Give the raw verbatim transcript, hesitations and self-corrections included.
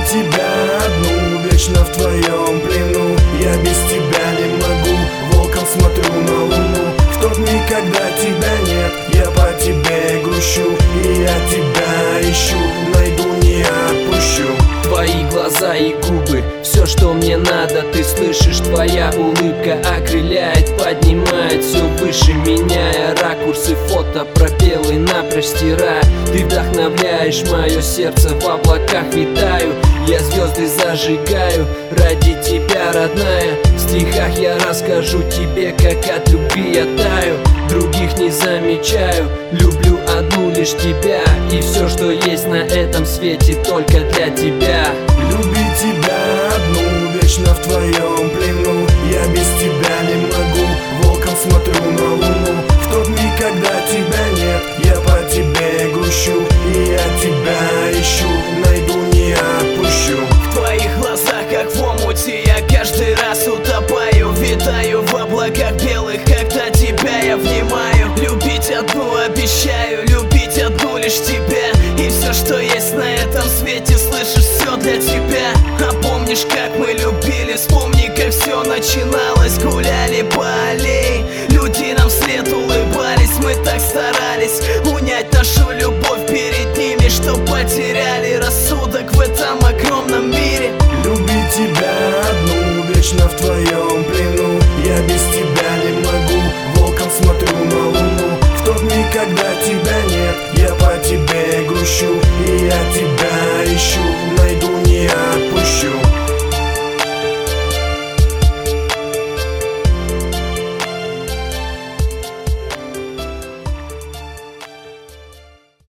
тебя одну, вечно в твоем плену. Я без тебя не могу, волком смотрю на луну. В тот миг, когда тебя нет, я по тебе грущу. И я тебя ищу, найду, не отпущу. Твои глаза и губы, все, что мне надо, ты слышишь. Твоя улыбка окрыляет, поднимает все выше, меняя ракурсы фото, пробелы напрочь стирая. Ты вдохновляешь мое сердце, в облаках витаю. Я звезды зажигаю ради тебя, родная. В стихах я расскажу тебе, как от любви я таю. Других не замечаю, люблю одну лишь тебя. И все, что есть на этом свете, только для тебя. Любить тебя одну, вечно в твоем плену. Я без тебя не могу, волком смотрю на луну. В тот миг, когда тебя нет, я по тебе грущу. И я тебя ищу, найду, не отпущу. В твоих глазах, как в омуте, я каждый раз утопаю. Витаю в облаках белых, когда тебя я внимаю. Любить одну обещаю, любить одну лишь тебя. И все, что есть на этом свете, слышишь, все для тебя. А помнишь, как мы любили, вспомни, как все начиналось. Гуляли по аллее, люди нам вслед улыбались. Мы так старались унять нашу любовь перед ними, что потеряли рассудок в этом огромном мире. Любить тебя одну, вечно в твоем плену. Я без тебя не могу, волком смотрю на луну. В тот миг, когда тебя нет, я по тебе грущу. И я тебя ищу.